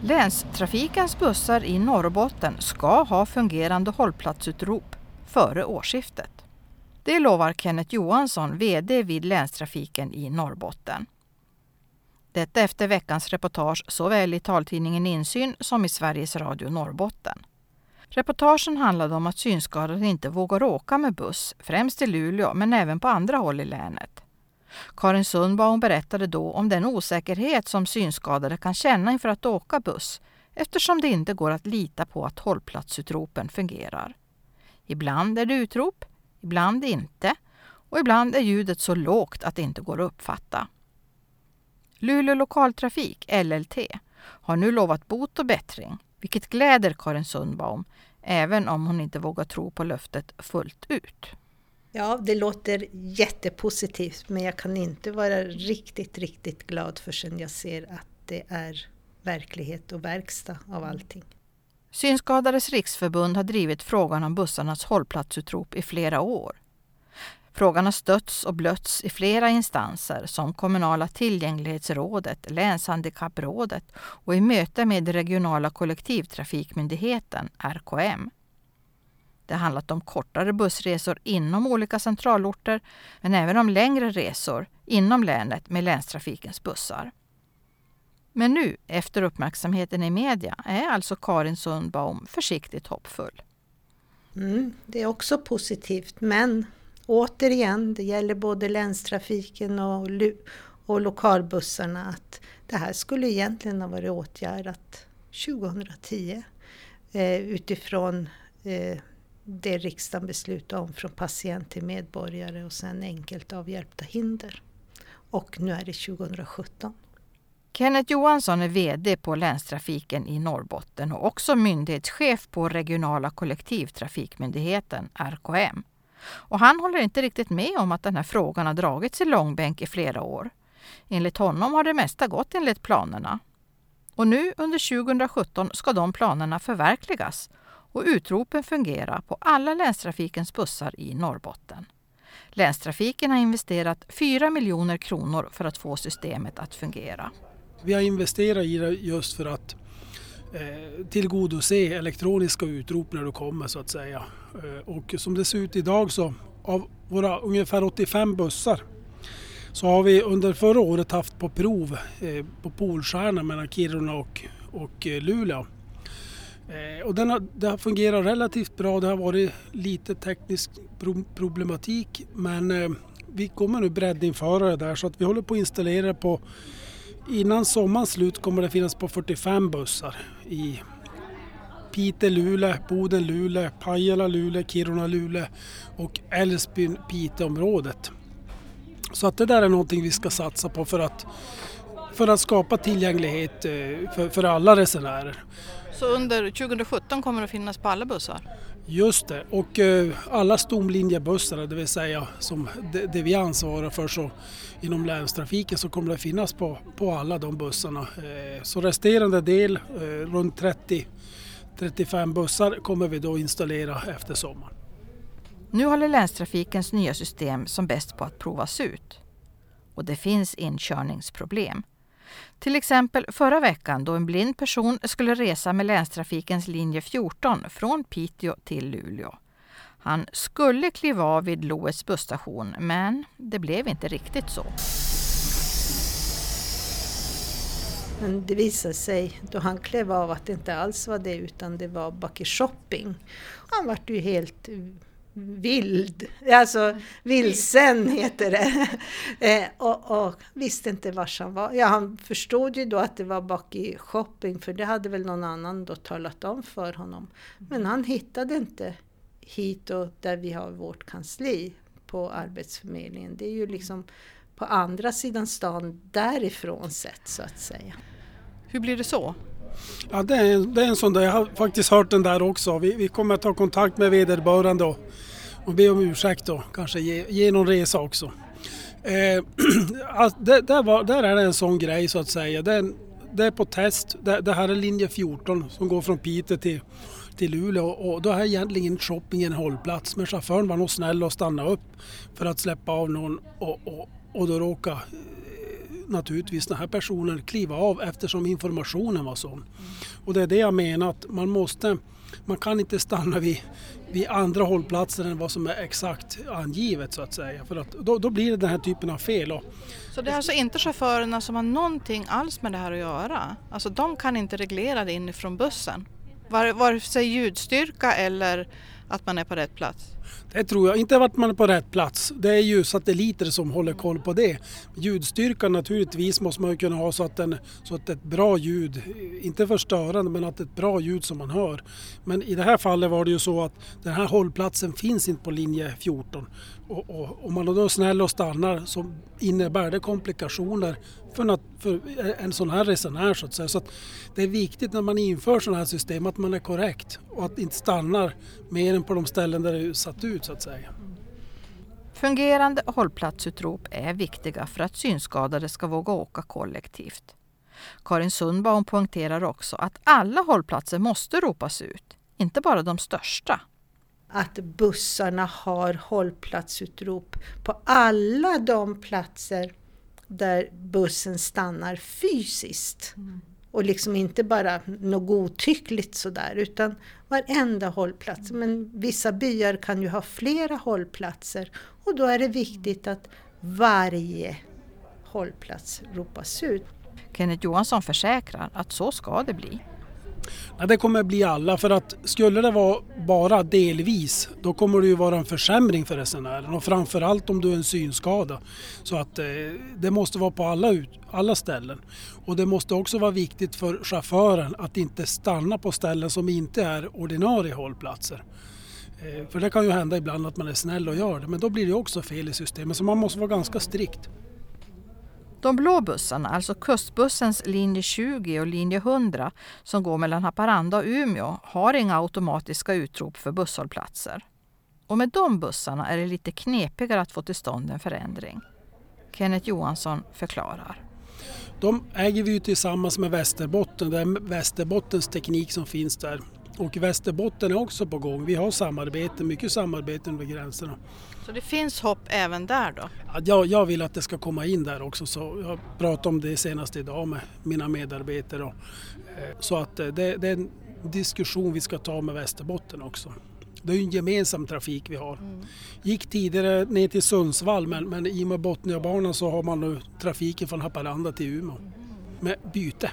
Länstrafikens bussar i Norrbotten ska ha fungerande hållplatsutrop före årsskiftet. Det lovar Kenneth Johansson, vd vid Länstrafiken i Norrbotten. Detta efter veckans reportage såväl i taltidningen Insyn som i Sveriges Radio Norrbotten. Reportagen handlade om att synskadade inte vågar åka med buss, främst i Luleå men även på andra håll i länet. Karin Sundbaum berättade då om den osäkerhet som synskadade kan känna inför att åka buss eftersom det inte går att lita på att hållplatsutropen fungerar. Ibland är det utrop, ibland inte och ibland är ljudet så lågt att det inte går att uppfatta. Luleå lokaltrafik, LLT, har nu lovat bot och bättring, vilket gläder Karin Sundbaum, även om hon inte vågar tro på löftet fullt ut. Ja, det låter jättepositivt, men jag kan inte vara riktigt glad förrän jag ser att det är verklighet och verkstad av allting. Synskadades riksförbund har drivit frågan om bussarnas hållplatsutrop i flera år. Frågan har stötts och blötts i flera instanser som Kommunala tillgänglighetsrådet, Länshandikapprådet och i möte med regionala kollektivtrafikmyndigheten, RKM. Det har handlat om kortare bussresor inom olika centralorter men även om längre resor inom länet med länstrafikens bussar. Men nu, efter uppmärksamheten i media, är alltså Karin Sundbaum försiktigt hoppfull. Det är också positivt, men återigen, det gäller både länstrafiken och lokalbussarna att det här skulle egentligen ha varit åtgärdat 2010 utifrån det riksdagen beslutade om från patient till medborgare och sen enkelt avhjälpta hinder. Och nu är det 2017. Kenneth Johansson är vd på Länstrafiken i Norrbotten och också myndighetschef på regionala kollektivtrafikmyndigheten, RKM. Och han håller inte riktigt med om att den här frågan har dragits i långbänk i flera år. Enligt honom har det mesta gått enligt planerna. Och nu under 2017 ska de planerna förverkligas och utropen fungera på alla länstrafikens bussar i Norrbotten. Länstrafiken har investerat 4 miljoner kronor för att få systemet att fungera. Vi har investerat i det just för att tillgodose elektroniska utrop när du kommer så att säga. Och som det ser ut idag så av våra ungefär 85 bussar så har vi under förra året haft på prov på Polstjärna mellan Kiruna och Luleå. Och det har fungerat relativt bra. Det har varit lite teknisk problematik men vi kommer nu breddinföra det där så att vi håller på att installera det på. Innan sommarens slut kommer det finnas på 45 bussar i Piteå, Luleå, Boden, Luleå, Pajala, Luleå, Kiruna, Luleå och Älvsbyn, Piteå-området. Så att det där är någonting vi ska satsa på för att skapa tillgänglighet för alla resenärer. Så under 2017 kommer det att finnas på alla bussar? Just det, och alla stomlinjebussar, det vill säga som det vi ansvarar för så inom länstrafiken så kommer det finnas på alla de bussarna. Så resterande del, runt 30-35 bussar kommer vi då installera efter sommaren. Nu håller länstrafikens nya system som bäst på att provas ut. Och det finns inkörningsproblem. Till exempel förra veckan då en blind person skulle resa med länstrafikens linje 14 från Piteå till Luleå. Han skulle kliva av vid Loets busstation men det blev inte riktigt så. Men det visade sig då han klev av att det inte alls var det utan det var Bucky Shopping. Han var ju helt vilsen heter det. Och visste inte var han var. Ja, han förstod ju då att det var Bucky Shopping för det hade väl någon annan då talat om för honom. Men han hittade inte hit och där vi har vårt kansli på Arbetsförmedlingen. Det är ju liksom på andra sidan stan därifrån sett så att säga. Hur blir det så? Ja, det är en sån där, jag har faktiskt hört den där också. Vi kommer att ta kontakt med vederbörande och be om ursäkt och kanske ge någon resa också. Där är det en sån grej så att säga. Det är på test. Det här är linje 14 som går från Piteå till Luleå och då är egentligen shopping en hållplats. Men chauffören var nog snäll och stanna upp för att släppa av någon och då råka naturligtvis den här personen kliva av eftersom informationen var sån. Och det är det jag menar, att man kan inte stanna vid andra hållplatser än vad som är exakt angivet så att säga. För att då blir det den här typen av fel. Så det är alltså inte chaufförerna som har någonting alls med det här att göra? Alltså de kan inte reglera det inifrån bussen? Vare sig ljudstyrka eller att man är på rätt plats? Det tror jag inte, att man är på rätt plats. Det är ju satelliter som håller koll på det. Ljudstyrkan naturligtvis måste man ju kunna ha så att ett bra ljud, inte förstörande men att ett bra ljud som man hör. Men i det här fallet var det ju så att den här hållplatsen finns inte på linje 14. Och om man då är snäll och stannar så innebär det komplikationer för en sån här resenär så att säga. Så att det är viktigt när man inför sådana här system att man är korrekt och att inte stannar mer än på de ställen där det är satt ut så att säga. Fungerande hållplatsutrop är viktiga för att synskadade ska våga åka kollektivt. Karin Sundbaum poängterar också att alla hållplatser måste ropas ut, inte bara de största. Att bussarna har hållplatsutrop på alla de platser där bussen stannar fysiskt. Och liksom inte bara något godtyckligt sådär, utan varenda hållplats. Men vissa byar kan ju ha flera hållplatser och då är det viktigt att varje hållplats ropas ut. Kenneth Johansson försäkrar att så ska det bli. Ja, det kommer bli alla, för att skulle det vara bara delvis då kommer det ju vara en försämring för resenären och framförallt om du är en synskada. Så att det måste vara på alla ställen. Och det måste också vara viktigt för chauffören att inte stanna på ställen som inte är ordinarie hållplatser. För det kan ju hända ibland att man är snäll och gör det, men då blir det också fel i systemet, så man måste vara ganska strikt. De blå bussarna, alltså kustbussens linje 20 och linje 100 som går mellan Haparanda och Umeå, har inga automatiska utrop för busshållplatser. Och med de bussarna är det lite knepigare att få till stånd en förändring. Kenneth Johansson förklarar. De äger vi ju tillsammans med Västerbotten. Det är Västerbottens teknik som finns där. Och Västerbotten är också på gång. Vi har mycket samarbete över gränserna. Så det finns hopp även där då? Ja, jag vill att det ska komma in där också. Så jag pratade om det senast idag med mina medarbetare. Så att det är en diskussion vi ska ta med Västerbotten också. Det är ju en gemensam trafik vi har. Gick tidigare ner till Sundsvall, men i och med Botniabanan så har man nu trafiken från Haparanda till Umeå. Med byte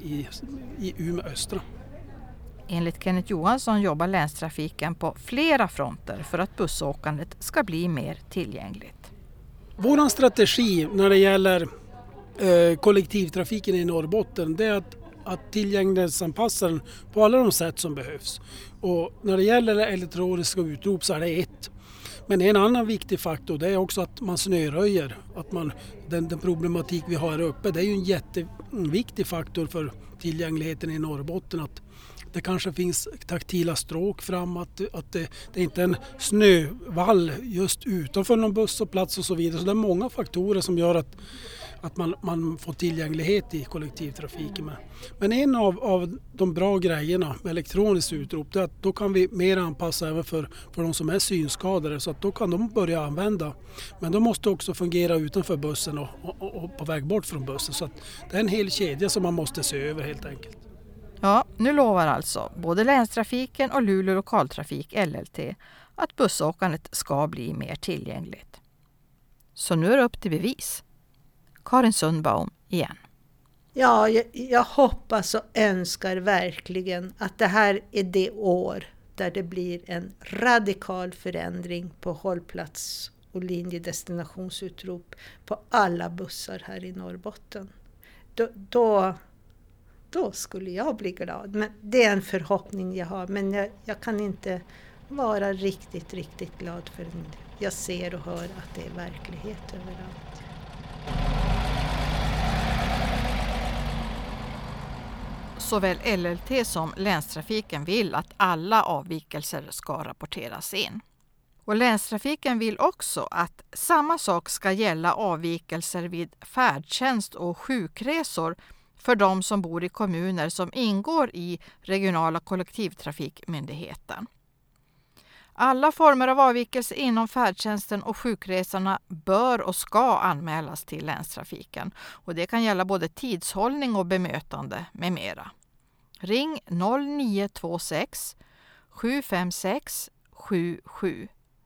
i Umeå östra. Enligt Kenneth Johansson jobbar länstrafiken på flera fronter för att bussåkandet ska bli mer tillgängligt. Vår strategi när det gäller kollektivtrafiken i Norrbotten, det är att tillgänglighetsanpassa den på alla de sätt som behövs. Och när det gäller elektroniska utrop så är det ett. Men en annan viktig faktor, det är också att man snöröjer. Den problematik vi har här uppe, det är ju en jätteviktig faktor för tillgängligheten i Norrbotten. Att det kanske finns taktila stråk fram, att det inte är en snövall just utanför någon busshållplats och så vidare. Så det är många faktorer som gör att man får tillgänglighet i kollektivtrafiken med. Men en av de bra grejerna med elektroniskt utrop är att då kan vi mer anpassa även för de som är synskadade, så att då kan de börja använda. Men de måste också fungera utanför bussen och på väg bort från bussen, så att det är en hel kedja som man måste se över helt enkelt. Ja, nu lovar alltså både länstrafiken och Luleå lokaltrafik LLT att bussåkandet ska bli mer tillgängligt. Så nu är det upp till bevis. Karin Sundbaum igen. Ja, jag hoppas och önskar verkligen att det här är det år där det blir en radikal förändring på hållplats- och linjedestinationsutrop på alla bussar här i Norrbotten. Då skulle jag bli glad. Men det är en förhoppning jag har, men jag kan inte vara riktigt glad förrän jag ser och hör att det är verklighet överallt. Såväl LLT som länstrafiken vill att alla avvikelser ska rapporteras in. Och länstrafiken vill också att samma sak ska gälla avvikelser vid färdtjänst och sjukresor för de som bor i kommuner som ingår i regionala kollektivtrafikmyndigheten. Alla former av avvikelse inom färdtjänsten och sjukresorna bör och ska anmälas till länstrafiken. Och det kan gälla både tidshållning och bemötande med mera. Ring 0926 756 77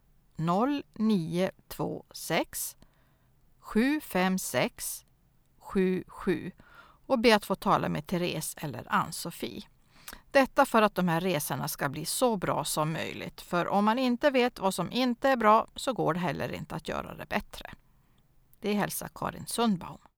0926 756 77 och be att få tala med Therese eller Ann-Sofie. Detta för att de här resorna ska bli så bra som möjligt. För om man inte vet vad som inte är bra så går det heller inte att göra det bättre. Det hälsar Karin Sundbaum.